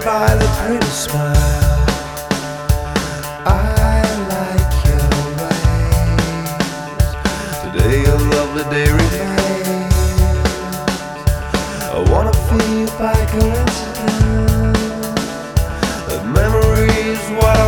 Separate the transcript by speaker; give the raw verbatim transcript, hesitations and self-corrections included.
Speaker 1: by the pretty smile. I like your ways. Today a lovely day remains. I wanna feel by coincidence that memories what